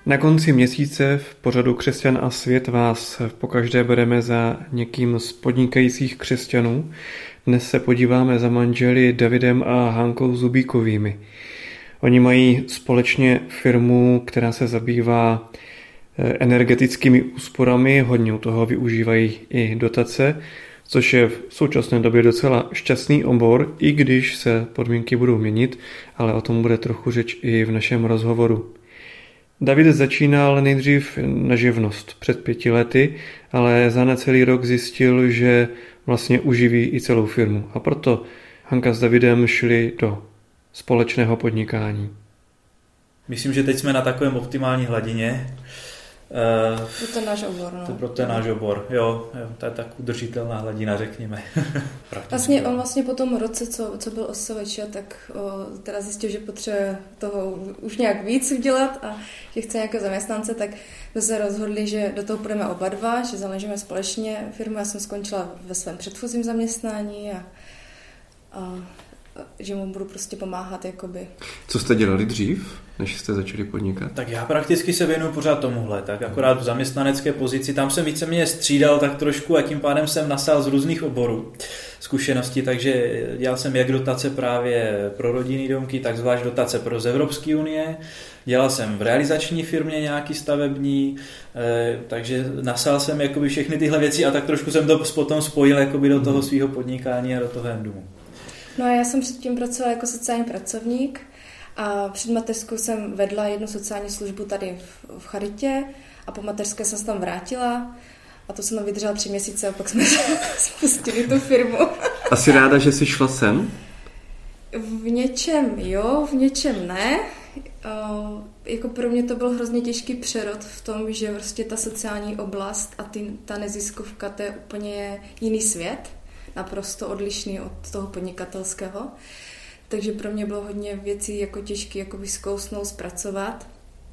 Na konci měsíce v pořadu Křesťan a svět vás pokaždé bereme za někým z podnikajících křesťanů. Dnes se podíváme za manželi Davidem a Hankou Zubíkovými. Oni mají společně firmu, která se zabývá energetickými úsporami, hodně u toho využívají i dotace, což je v současné době docela šťastný obor, i když se podmínky budou měnit, ale o tom bude trochu řeč i v našem rozhovoru. David začínal nejdřív na živnost před 5 lety, ale za necelý rok zjistil, že vlastně uživí i celou firmu. A proto Hanka s Davidem šli do společného podnikání. Myslím, že teď jsme na takovém optimální hladině. Pro ten náš obor, no. Pro ten náš obor, jo, to je tak udržitelná hladina, řekněme. On vlastně po tom roce, co byl OSVČ, tak teda zjistil, že potřebuje toho už nějak víc udělat a že chce nějaké zaměstnance, tak jsme se rozhodli, že do toho půjdeme oba dva, že založíme společně firmu. Já jsem skončila ve svém předchozím zaměstnání a že mu budu prostě pomáhat, jakoby. Co jste dělali dřív, než jste začali podnikat? Tak já prakticky se věnuju pořád tomuhle, tak akorát v zaměstnanecké pozici, tam jsem víceméně střídal tak trošku a tím pádem jsem nasál z různých oborů zkušeností, takže dělal jsem jak dotace právě pro rodinný domky, tak zvlášť dotace z Evropské unie, dělal jsem v realizační firmě nějaký stavební, takže nasál jsem jakoby všechny tyhle věci a tak trošku jsem to potom spojil jakoby do toho svého podnikání a do toho Endumu. No a já jsem předtím pracovala jako sociální pracovník a před mateřskou jsem vedla jednu sociální službu tady v charitě a po mateřské jsem se tam vrátila a to jsem tam vydržela 3 měsíce a pak jsme spustili tu firmu. A jsi ráda, že jsi šla sem? V něčem jo, v něčem ne. Jako pro mě to byl hrozně těžký přerod v tom, že prostě ta sociální oblast a ta neziskovka, to je úplně jiný svět. Naprosto odlišný od toho podnikatelského. Takže pro mě bylo hodně věcí jako těžké jako vyzkousnout, zpracovat.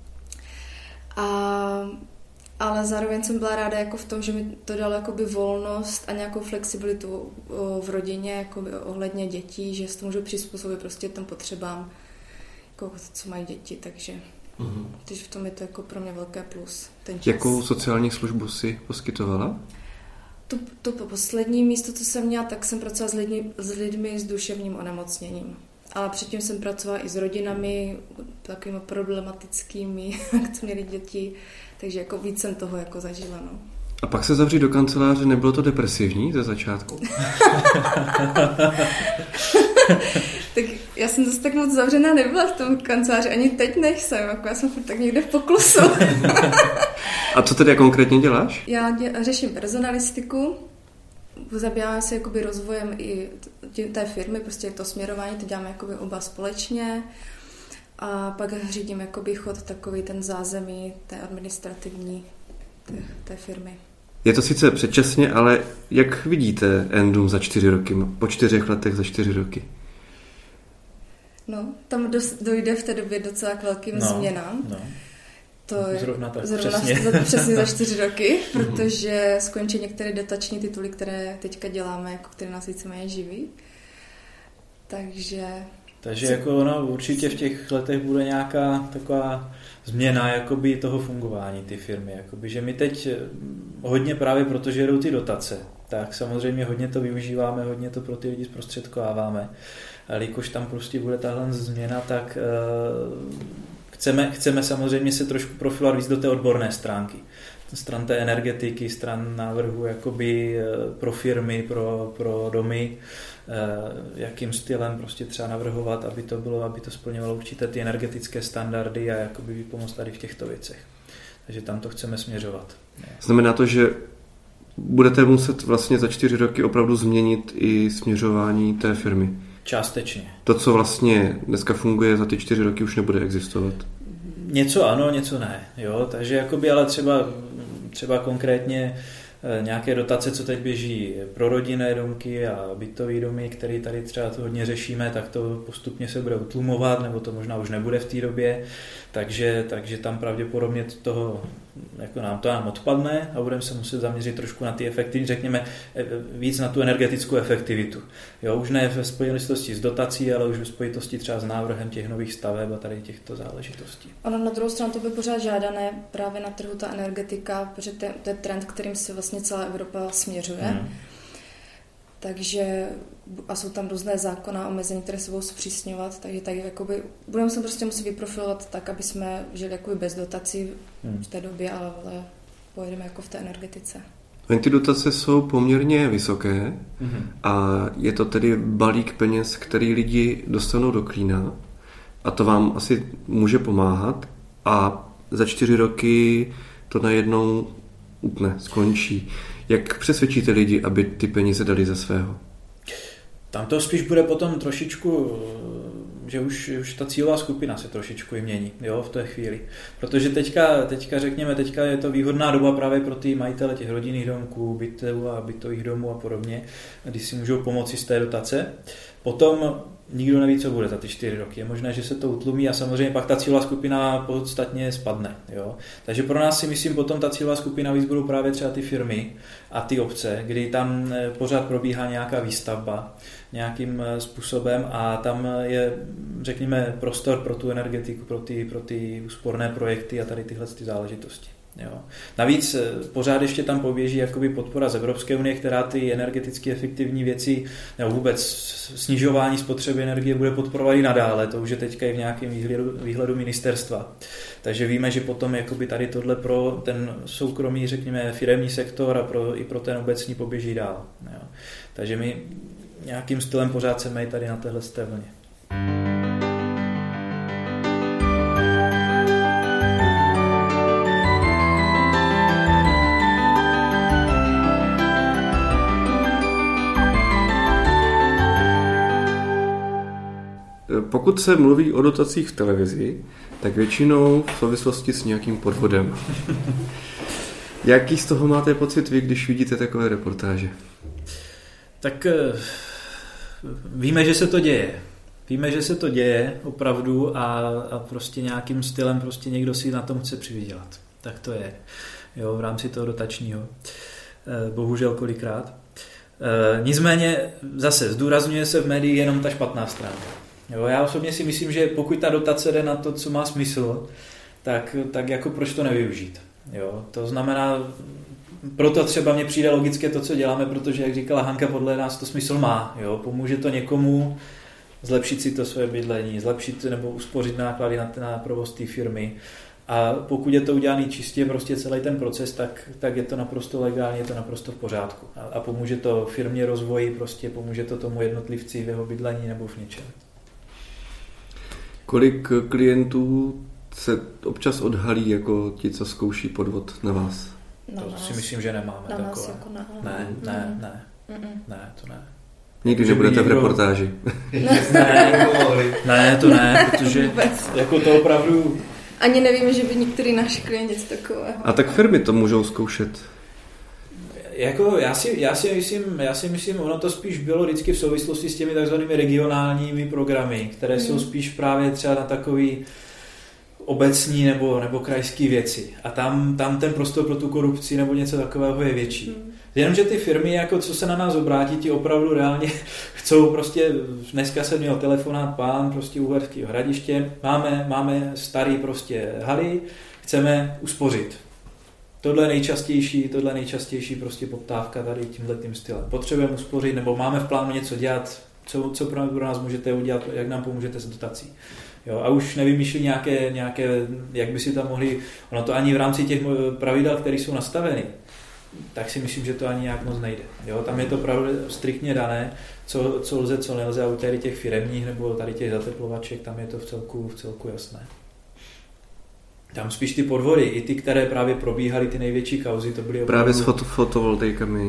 Ale zároveň jsem byla ráda jako v tom, že mi to dalo jakoby volnost a nějakou flexibilitu v rodině jakoby ohledně dětí, že se to můžu přizpůsobit prostě těm potřebám, jako co mají děti, takže v tom je to jako pro mě velké plus. Ten čas. Jakou sociální službu si poskytovala? To poslední místo, co jsem měla, tak jsem pracovala s lidmi s duševním onemocněním. Ale předtím jsem pracovala i s rodinami, takovými problematickými, co měli děti, takže jako víc jsem toho jako zažila. No. A pak se zavřít do kanceláře, nebylo to depresivní ze začátku? Tak já jsem zase tak moc zavřená nebyla v tom kanceláři, ani teď nejsem, jako já jsem furt tak někde v poklusu. A co tedy konkrétně děláš? Já řeším personalistiku, zabýváme se jakoby rozvojem i té firmy, prostě to směrování, to děláme jakoby oba společně a pak řídím jakoby chod takový ten zázemí té administrativní té firmy. Je to sice předčasně, ale jak vidíte Endum za 4 roky, po 4 letech za 4 roky? No, tam dojde v té době docela k velkým změnám. No. To je zrovna přesně za 4 roky, protože skončí některé dotační tituly, které teďka děláme, jako které nás víceméně živí. Takže jako určitě v těch letech bude nějaká taková změna jakoby toho fungování ty firmy. Jakoby, že my teď hodně právě protože jdou ty dotace, tak samozřejmě hodně to využíváme, hodně to pro ty lidi zprostředkováváme. Ale jakož tam prostě bude tahle změna, tak chceme samozřejmě se trošku profilovat víc do té odborné stránky. Stran té energetiky, stran návrhu jakoby pro firmy, pro domy, jakým stylem prostě třeba navrhovat, aby to splňovalo určité ty energetické standardy a jakoby vypomoct tady v těchto věcech. Takže tam to chceme směřovat. Znamená to, že budete muset vlastně za 4 roky opravdu změnit i směřování té firmy? Částečně. To, co vlastně dneska funguje, za ty 4 roky už nebude existovat? Něco ano, něco ne. Jo? Takže jakoby, ale třeba konkrétně nějaké dotace, co teď běží pro rodinné domky a bytové domy, které tady třeba to hodně řešíme, tak to postupně se bude utlumovat, nebo to možná už nebude v té době, takže tam pravděpodobně toho, jako nám odpadne a budeme se muset zaměřit trošku na ty efektivní, řekněme víc na tu energetickou efektivitu. Jo, už ne ve spojitosti s dotací, ale už ve spojitosti třeba s návrhem těch nových staveb a tady těchto záležitostí. Ono na druhou stranu to by pořád žádané právě na trhu ta energetika, protože to je trend, kterým se vlastně celá Evropa směřuje. Takže a jsou tam různé zákona a omezení, které se budou zpřísňovat, takže tak jakoby budeme se prostě muset vyprofilovat tak, aby jsme žili jakoby bez dotací v té době, ale pojedeme jako v té energetice. Ty dotace jsou poměrně vysoké a je to tedy balík peněz, který lidi dostanou do klína a to vám asi může pomáhat a za 4 roky to najednou utne, skončí. Jak přesvědčíte lidi, aby ty peníze dali ze svého? Tam to spíš bude potom trošičku, že už ta cílová skupina se trošičku i mění, jo, v té chvíli. Protože teďka je to výhodná doba právě pro ty majitele těch rodinných domků, bytů a bytových domů a podobně, když si můžou pomoci z té dotace. Potom nikdo neví, co bude za ty 4 roky. Je možné, že se to utlumí a samozřejmě pak ta cílová skupina podstatně spadne. Jo? Takže pro nás si myslím, potom ta cílová skupina víc budou právě třeba ty firmy a ty obce, kdy tam pořád probíhá nějaká výstavba nějakým způsobem a tam je, řekněme, prostor pro tu energetiku, pro ty úsporné projekty a tady tyhle ty záležitosti. Jo. Navíc pořád ještě tam poběží jakoby podpora z Evropské unie, která ty energeticky efektivní věci nebo vůbec snižování spotřeby energie bude podporovat i nadále. To už je teďka i v nějakém výhledu ministerstva. Takže víme, že potom jakoby tady tohle pro ten soukromý, řekněme, firemní sektor a i pro ten obecní poběží dál. Jo. Takže my nějakým stylem pořád chceme i tady na téhle vlně. Pokud se mluví o dotacích v televizi, tak většinou v souvislosti s nějakým podvodem. Jaký z toho máte pocit vy, když vidíte takové reportáže? Tak víme, že se to děje. Víme, že se to děje opravdu a prostě nějakým stylem prostě někdo si na tom chce přivydělat. Tak to je. Jo, v rámci toho dotačního. Bohužel kolikrát. Nicméně zase zdůrazňuje se v médiích jenom ta špatná stránka. Jo, já osobně si myslím, že pokud ta dotace jde na to, co má smysl, tak jako proč to nevyužít. Jo, to znamená, proto třeba mně přijde logické to, co děláme, protože, jak říkala Hanka, podle nás to smysl má. Jo, pomůže to někomu zlepšit si to své bydlení, zlepšit nebo uspořit náklady na provoz té firmy. A pokud je to udělané čistě, prostě celý ten proces, tak je to naprosto legální, je to naprosto v pořádku. A pomůže to firmě rozvoji, prostě pomůže to tomu jednotlivci v jeho bydlení nebo v něčem. Kolik klientů se občas odhalí jako ti, co zkouší podvod na vás? To si myslím, že nemáme na takové. Nás jako Ne, to ne. Nikdy nebudete v reportáži. Ne, to ne, protože jako to opravdu... Ani nevíme, že by některý náš klient něco takového. A tak firmy to můžou zkoušet. Jako já si myslím, ono to spíš bylo vždycky v souvislosti s těmi takzvanými regionálními programy, které jsou spíš právě třeba na takový obecní nebo krajský věci. A tam ten prostor pro tu korupci nebo něco takového je větší. Jenomže ty firmy, jako co se na nás obrátí, ti opravdu reálně chcou prostě, dneska jsem měl telefonát pán prostě Uherského Hradiště, máme starý prostě haly, chceme uspořit. Tohle je nejčastější prostě poptávka tady tímhletým stylem. Potřebujeme uspořit, nebo máme v plánu něco dělat, co pro nás můžete udělat, jak nám pomůžete s dotací. Jo, a už nevymýšlí nějaké, jak by si tam mohli, ono to ani v rámci těch pravidel, které jsou nastaveny, tak si myslím, že to ani nějak moc nejde. Jo, tam je to opravdu striktně dané, co lze, co nelze, a u tady těch firemních nebo tady těch zateplovaček, tam je to v celku jasné. Tam spíš ty podvody, i ty, které právě probíhaly, ty největší kauzy, to byly opravdu... Právě s fotovoltaikami.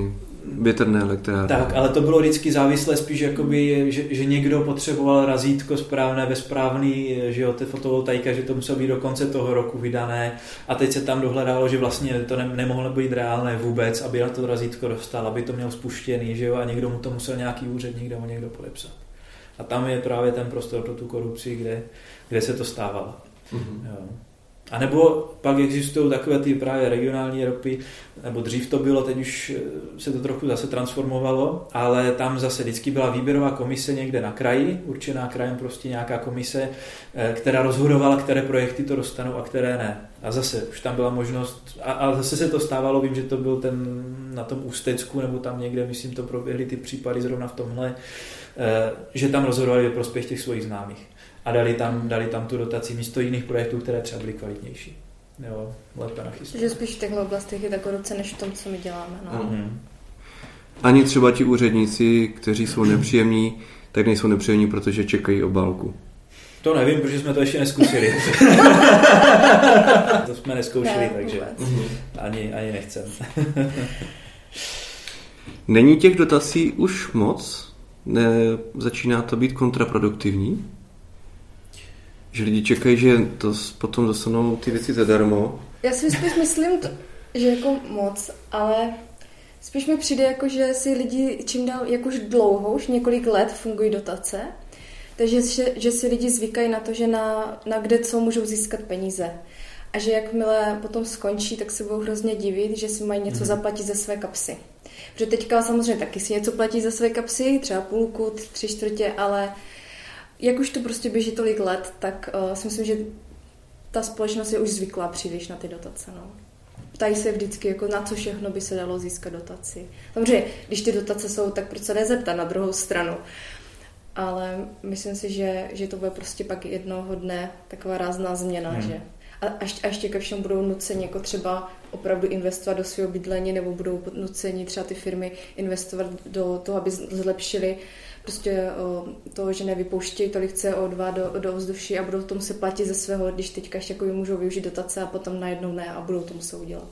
větrné elektrárny. Tak, ale to bylo vždycky závislé spíš, jakoby, že někdo potřeboval razítko správné ve správný, že jo, ty fotovoltaika, že to muselo být do konce toho roku vydané a teď se tam dohledalo, že vlastně to nemohlo být reálné vůbec, aby na to razítko dostal, aby to měl spuštěný, že jo, a někdo mu to musel nějaký úředník nebo někdo podepsat. A tam je právě ten prostor pro tu korupci, kde se to stávalo. Jo. A nebo pak existují takové ty právě regionální ropy, nebo dřív to bylo, teď už se to trochu zase transformovalo, ale tam zase vždycky byla výběrová komise někde na kraji, určená krajem prostě nějaká komise, která rozhodovala, které projekty to dostanou a které ne. A zase už tam byla možnost, a zase se to stávalo, vím, že to byl ten na tom Ústecku, nebo tam někde, myslím, to proběhly ty případy zrovna v tomhle, že tam rozhodovali ve prospěch těch svých známých. A dali tam tu dotaci místo jiných projektů, které třeba byly kvalitnější. Jo, lépe nachystat. Takže spíš v těchto oblastech je ta korupce než v tom, co my děláme. No. Mm-hmm. Ani třeba ti úředníci, kteří jsou nepříjemní, tak nejsou nepříjemní, protože čekají obálku. To nevím, protože jsme to ještě neskusili. To jsme neskoušeli, ne, takže ani nechcem. Není těch dotací už moc? Začíná to být kontraproduktivní? Že lidi čekají, že to potom dostanou ty věci zadarmo? Já si spíš myslím, že jako moc, ale spíš mi přijde, jako, že si lidi čím dál, jako už dlouho, už několik let fungují dotace, takže že si lidi zvykají na to, že na kde co můžou získat peníze. A že jakmile potom skončí, tak se budou hrozně divit, že si mají něco zaplatit ze své kapsy. Protože teďka samozřejmě taky si něco platí ze své kapsy, třeba půlku, 3/4, ale jak už to prostě běží tolik let, tak si myslím, že ta společnost je už zvyklá příliš na ty dotace. No. Ptají se vždycky, jako na co všechno by se dalo získat dotaci. Samozřejmě, když ty dotace jsou, tak proč se nezeptat na druhou stranu. Ale myslím si, že to bude prostě pak jednoho dne taková rázná změna, že a ještě ke všem budou nuceni jako třeba opravdu investovat do svého bydlení nebo budou nuceni třeba ty firmy investovat do toho, aby zlepšili prostě to, že nevypouštějí tolik CO2 do ovzduší a budou to muset platit ze svého, když teďka ještě jako můžou využít dotace a potom najednou ne a budou to muset udělat.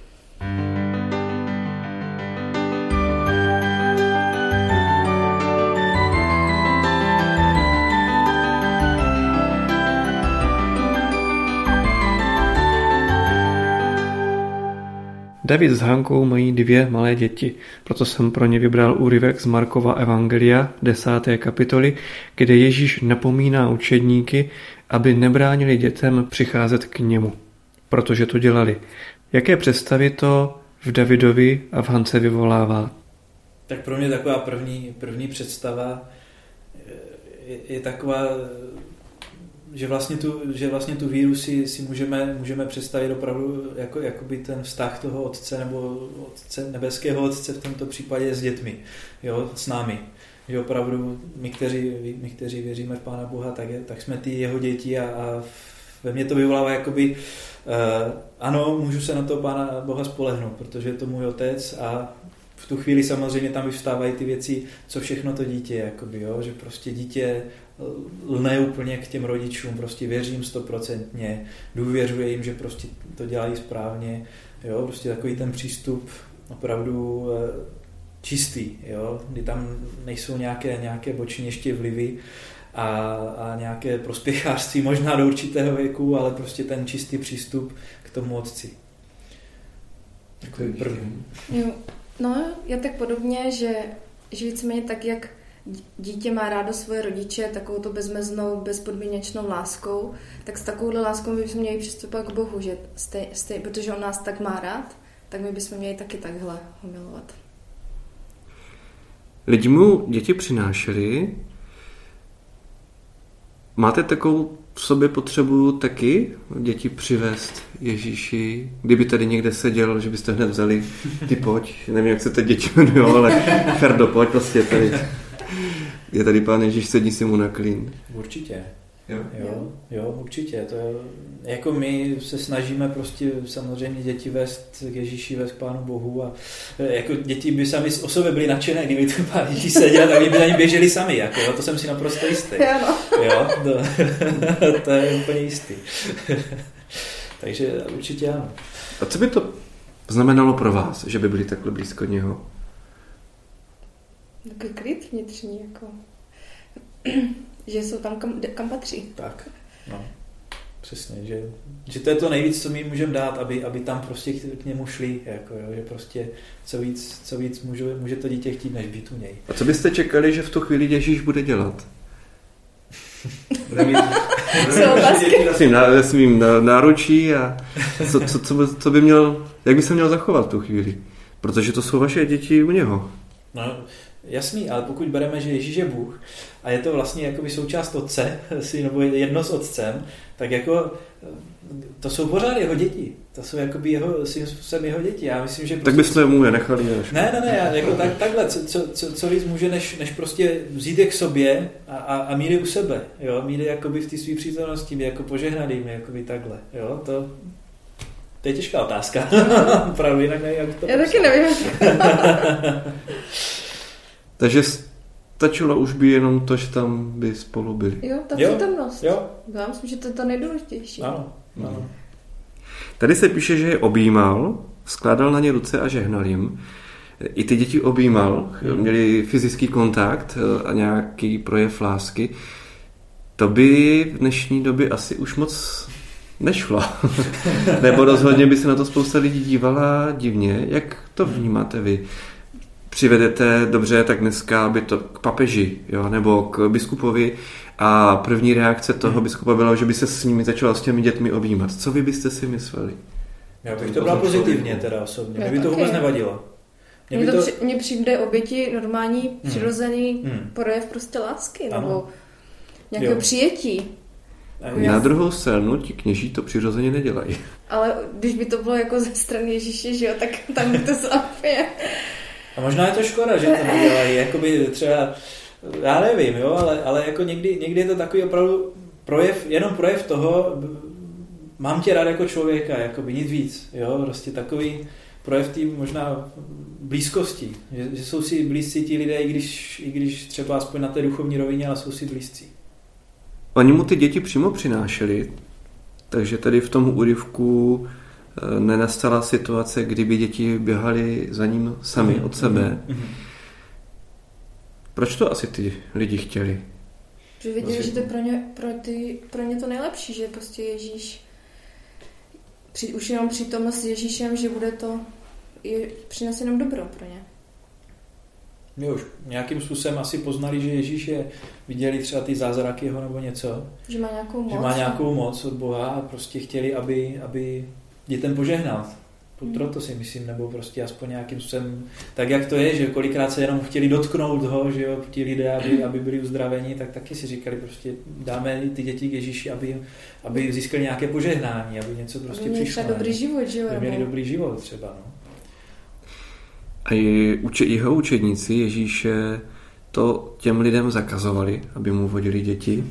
David s Hankou mají 2 malé děti, proto jsem pro ně vybral úryvek z Markova evangelia 10. kapitoly, kde Ježíš napomíná učedníky, aby nebránili dětem přicházet k němu, protože to dělali. Jaké představy to v Davidovi a v Hance vyvolává? Tak pro mě taková první představa je taková, že vlastně tu víru si můžeme představit opravdu jakoby ten vztah toho otce nebo nebeského otce v tomto případě s dětmi, jo, s námi. Že opravdu my, kteří věříme v Pána Boha, tak jsme ty jeho děti a ve mně to vyvolává jakoby ano, můžu se na to Pána Boha spolehnout, protože je to můj otec a v tu chvíli samozřejmě tam vyvstávají ty věci, co všechno to dítě, jakoby, jo, že prostě dítě lne úplně k těm rodičům, prostě věřím 100%, důvěřuje jim, že prostě to dělají správně, jo, prostě takový ten přístup opravdu čistý, jo, kdy tam nejsou nějaké boční ještě vlivy a nějaké prospěchářství možná do určitého věku, ale prostě ten čistý přístup k tomu otci. Takový první. Jo, no, já tak podobně, že víceméně tak, jak dítě má rádo svoje rodiče, takovou to bezmeznou, bezpodmínečnou láskou, tak s takovouhle láskou bychom měli přistupovat k Bohu, že protože on nás tak má rád, tak my bychom měli taky takhle ho milovat. Lidi mu děti přinášeli. Máte takovou v sobě potřebu taky děti přivést Ježíši? Kdyby tady někde seděl, že byste hned vzali, ty pojď, nevím, jak se ty děti jmenují, ale Ferdo, pojď prostě tady. Je tady Pán Ježíš, sedni si mu na klín. Určitě. Jo, určitě. To je, jako my se snažíme prostě samozřejmě děti vést k Ježíši, vést k Pánu Bohu a jako děti by sami o sobě byly nadšené, kdyby to Pán Ježíš seděl, tak by za ním běželi sami, jako, to jsem si naprosto jistý. Jo, to je úplně jistý. Takže určitě ano. A co by to znamenalo pro vás, že by byli takhle blízko něho? Takový klid vnitřní, jako, že jsou tam, kam patří. Tak, no. Přesně, že to je to nejvíc, co my můžeme dát, aby tam prostě k němu šli, jako, jo, že prostě co víc může to dítě chtít, než být u něj. A co byste čekali, že v tu chvíli Ježíš bude dělat? Ve svým náručí a co by měl, jak by se měl zachovat v tu chvíli? Protože to jsou vaše děti u něho. No, jasný, ale pokud bereme, že Ježíš je Bůh a je to vlastně jakoby součást Otce, nebo jedno s Otcem, tak jako to jsou pořád jeho děti. To jsou jakoby svým způsobem jeho děti. Já myslím, že prostě... Tak bychom mu je nechali. Ne, jako takhle, co víc může, než prostě vzít je k sobě a mít je u sebe. Jo? Mít je jakoby v té své přítomnosti, jako požehnaným, jakoby takhle. Jo? To je těžká otázka. Pravdu, jinak nevím, jak to... Já taky nevím. Takže stačilo už by jenom to, že tam by spolu byli. Jo, ta přítomnost. Jo. Já myslím, že to je to nejdůležitější. Ano. Tady se píše, že je objímal, skládal na ně ruce a žehnal jim. I ty děti objímal, měli fyzický kontakt a nějaký projev lásky. To by v dnešní době asi už moc nešlo. Nebo rozhodně by se na to spousta lidí dívala divně. Jak to vnímáte vy? Přivedete, dobře, tak dneska by to k papeži, jo, nebo k biskupovi a první reakce toho biskupa byla, že by se s nimi začala s těmi dětmi objímat. Co vy byste si mysleli? Já bych to byla pozitivně teda osobně. Mě by to vůbec nevadilo. Mně přijde oběti normální, přirozený projev prostě lásky, nebo nějaké přijetí. Na druhou stranu ti kněží to přirozeně nedělají. Ale když by to bylo jako ze strany Ježíše, že jo, tak tam by to zápě. A možná je to škoda, že to nedělají, jakoby třeba, já nevím, jo, ale jako někdy je to takový opravdu jenom projev toho, mám tě rád jako člověka, jakoby nic víc, jo, prostě takový projev té možná blízkosti, že jsou si blízcí ti lidé, i když třeba aspoň na té duchovní rovině, ale jsou si blízcí. Oni mu ty děti přímo přinášeli, takže tady v tom úryvku nenastala situace, kdyby děti běhali za ním sami od sebe. Proč to asi ty lidi chtěli? Že viděli, že to je pro ně to nejlepší, že prostě Ježíš už jenom přítomnost s Ježíšem, že bude to přinese jenom dobro pro ně. Jo, už nějakým způsobem asi poznali, že Ježíš je, viděli třeba ty zázraky jeho nebo něco. Že má nějakou moc. Že má nějakou moc od Boha a prostě chtěli, aby dětem požehnal. Proto si myslím, nebo prostě aspoň nějakým způsobem, tak jak to je, že kolikrát se jenom chtěli dotknout ho, že jo, ti lidé, aby byli uzdraveni, tak taky si říkali, prostě dáme ty děti k Ježíši, aby získali nějaké požehnání, aby něco prostě přišlo. Aby měli dobrý život, že jo? Aby měli dobrý život třeba, no. A jeho učedníci Ježíše to těm lidem zakazovali, aby mu vodili děti.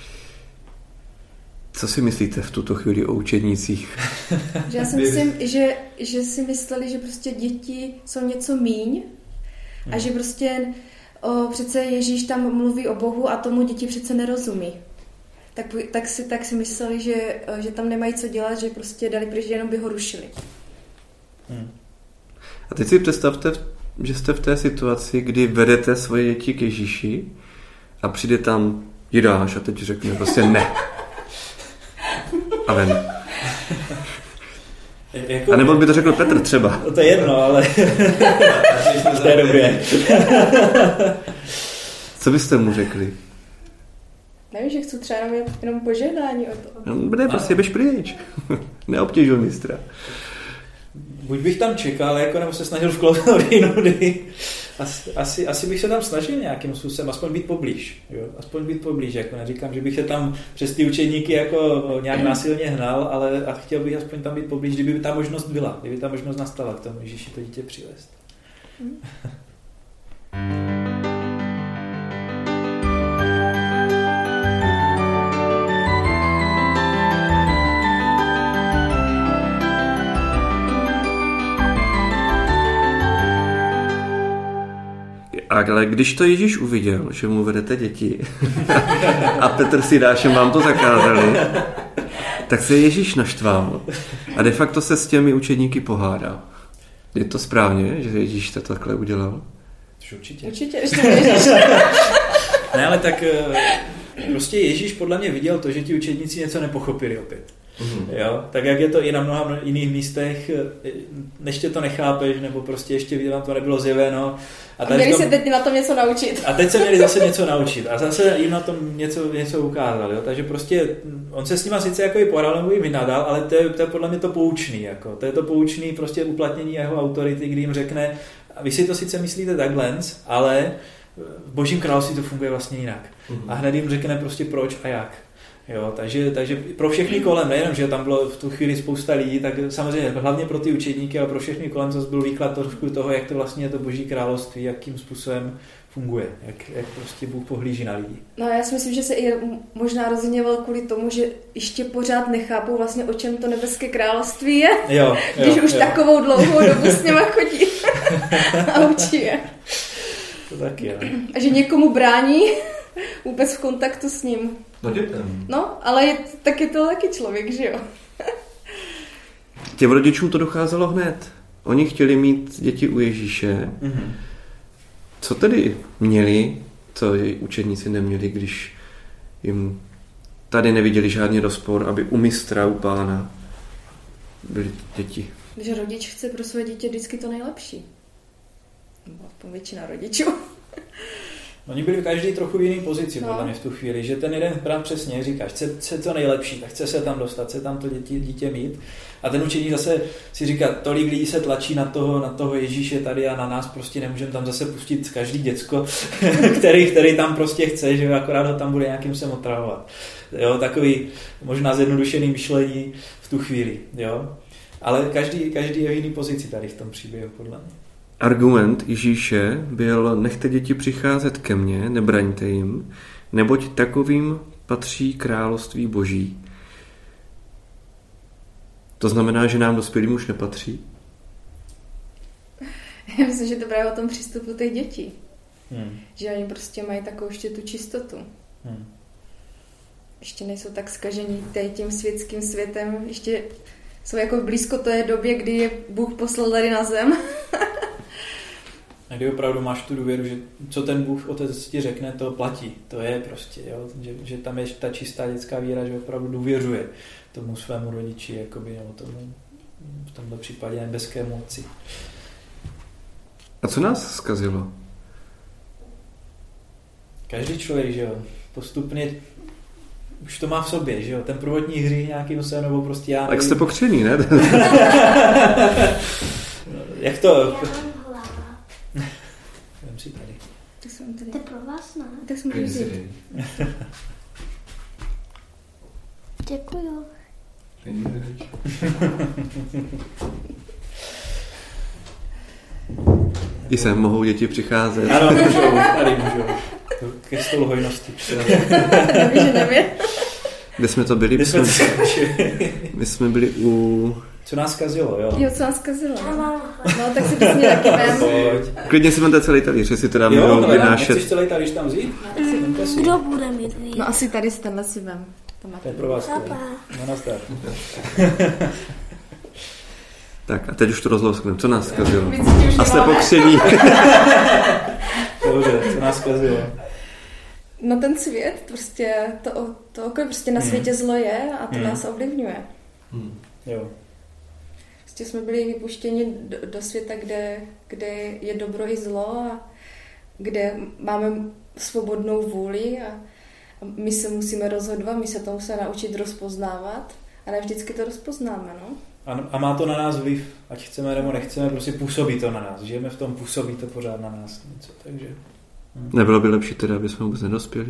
Co si myslíte v tuto chvíli o učednících? Já si myslím, že si mysleli, že prostě děti jsou něco míň a že prostě přece Ježíš tam mluví o Bohu a tomu děti přece nerozumí. Tak si mysleli, že tam nemají co dělat, že prostě dali pryč, jenom by ho rušili. A teď si představte, že jste v té situaci, kdy vedete svoje děti k Ježíši a přijde tam Jidáš a teď řekne prostě ne. A ven. A nebo by to řekl Petr třeba. To je jedno, ale v té době. Co byste mu řekli? Nevím, že chci třeba jenom požehnání o to. Ne, prostě běž pryč. Neobtěžuj mistra. Buď bych tam čekal, jako, nebo se snažil vklouznout jinudy. Asi bych se tam snažil nějakým způsobem, aspoň být poblíž. Jo? Aspoň být poblíž, jako neříkám, že bych se tam přes ty učeníky jako nějak násilně hnal, ale a chtěl bych aspoň tam být poblíž, kdyby ta možnost byla, kdyby ta možnost nastala k tomu Ježíši to dítě přivést. Ale když to Ježíš uviděl, že mu vedete děti a Petr s Jidášem vám to zakázali, tak se Ježíš naštval a de facto se s těmi učedníky pohádal. Je to správně, že Ježíš to takhle udělal? Určitě. Určitě, když to věříš. Ne, ale tak prostě Ježíš podle mě viděl to, že ti učedníci něco nepochopili opět. Jo? Tak jak je to i na mnoha jiných místech, než tě to nechápeš, nebo prostě ještě vám to nebylo zjeveno. A měli se teď na tom něco naučit. A teď se měli zase něco naučit. A zase jim na tom něco ukázal. Jo? Takže prostě on se s nima sice jako i poradil, nebo jim vynadal, ale to je podle mě to poučný. Jako. To je to poučný prostě uplatnění jeho autority, kdy jim řekne, vy si to sice myslíte takhle, ale v Božím království to funguje vlastně jinak. A hned jim řekne prostě proč a jak. Jo, takže pro všechny kolem, nejenom, že tam bylo v tu chvíli spousta lidí, tak samozřejmě hlavně pro ty učedníky, ale pro všechny kolem zase byl výklad trošku toho, jak to vlastně je to Boží království, jakým způsobem funguje, jak prostě Bůh pohlíží na lidi. No já si myslím, že se i možná rozhněval kvůli tomu, že ještě pořád nechápou vlastně, o čem to nebeské království je, když už takovou dlouhou dobu s něma chodí a učí je. To taky, jo. A že někomu brání vůbec v kontaktu s ním. No dětem. No, ale tak je to taky člověk, že jo? Těm rodičům to docházelo hned. Oni chtěli mít děti u Ježíše. Co tedy měli, co učedníci neměli, když jim tady neviděli žádný rozpor, aby u mistra, u Pána byly děti? Že rodič chce pro své dítě vždycky to nejlepší. Nebo většina rodičů. Oni byli každý trochu v jiný pozici, podle mě v tu chvíli, že ten jeden právě přesně říká, chce to nejlepší, tak chce se tam dostat, chce tam to dítě mít. A ten učeník zase si říká, tolik lidí se tlačí na toho Ježíše tady a na nás prostě nemůžeme tam zase pustit každý děcko, který tam prostě chce, že akorát ho tam bude nějakým sem otravovat. Jo, takový možná zjednodušený myšlení v tu chvíli, jo. Ale každý je v jiný pozici tady v tom příběhu, podle mě. Argument Ježíše byl, nechte děti přicházet ke mně, nebraňte jim, neboť takovým patří království Boží. To znamená, že nám dospělým už nepatří? Já myslím, že to právě o tom přístupu těch dětí. Že oni prostě mají takovou ještě tu čistotu. Ještě nejsou tak zkažení tím světským světem, ještě jsou jako blízko té době, kdy je Bůh poslal tady na zem. A kdy opravdu máš tu důvěru, že co ten Bůh Otec ti řekne, to platí. To je prostě, jo? Že tam je ta čistá dětská víra, že opravdu důvěřuje tomu svému rodiči, jakoby, nebo tomu, v tomto případě nebeskému Otci. A co nás zkazilo? Každý člověk, že jo, postupně už to má v sobě, že jo, ten prvotní hřích nějakým se, nebo prostě já... Tak jste pokřený, ne? Jak to... Vem si tady. Tak jsem tady. To je pro vás, ne? Tak jsem tady. Děkuju. I sem mohou děti přicházet. Ano, můžou, tady můžou. Ke stolu hojnosti. Kde jsme to byli? My jsme byli u... Co nás zkazilo, jo? Jo, co nás zkazilo. No, tak si přesně taky vem. Klidně si máte celý talíř, jestli teda můžou vynášet. Nechceš celý talíř tam vzít? Kdo bude mít víc? No asi tady tenhle si vem. To je pro vás. No nastav. Tak a teď už to rozlouskneme. Co nás zkazilo? A jste pokření. Dobře, co nás zkazilo? No ten svět, prostě to okolí, prostě na světě zlo je a to nás ovlivňuje. Jo. Prostě jsme byli vypuštěni do světa, kde je dobro i zlo a kde máme svobodnou vůli a my se musíme rozhodovat, my se to musíme naučit rozpoznávat a ne vždycky to rozpoznáme, no. A má to na nás vliv, ať chceme nebo nechceme, prostě působí to na nás. Žijeme v tom, působí to pořád na nás něco, takže... Nebylo by lepší teda, aby jsme vůbec nedospěli?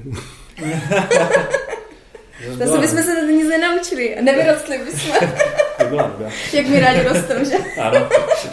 Zase bychom se to nic nenaučili a nevyrostli bychom. To byla nuda. Jak mi rádi rostou, že? Ano.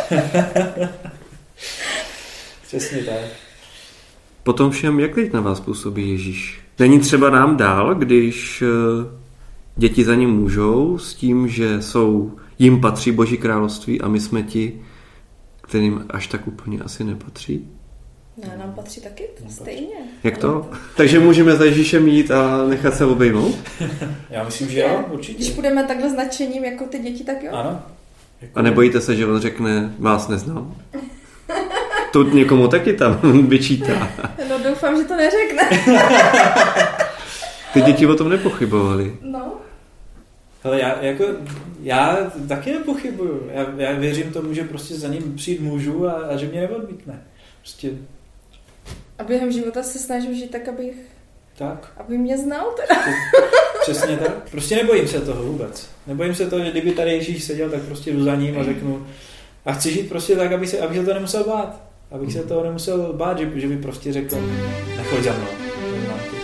Přesně tak. Potom všem, jak teď na vás působí Ježíš? Není třeba nám dál, když děti za ním můžou s tím, že jim patří Boží království a my jsme ti, kterým až tak úplně asi nepatří? Ne, nám patří taky stejně. Jak to? Takže můžeme za Ježíšem jít a nechat se obejmout? Já myslím, že jo, určitě. Když budeme takhle značením jako ty děti, tak jo. Ano. A nebojíte se, že on řekne, vás neznám? To někomu taky tam vyčítá. No doufám, že to neřekne. Ty děti o tom nepochybovaly. No. Hele, já taky nepochybuju. Já věřím tomu, že prostě za ním přijít můžu a že mě neodmítne. Prostě. A během života se snažím žít tak, aby mě znal teda. Přesně tak. Prostě nebojím se toho vůbec. Nebojím se toho, že kdyby tady Ježíš seděl, tak prostě jdu za ním a řeknu a chci žít prostě tak, abych se to nemusel bát. Abych se toho nemusel bát, že by prostě řekl nechoď za mnou.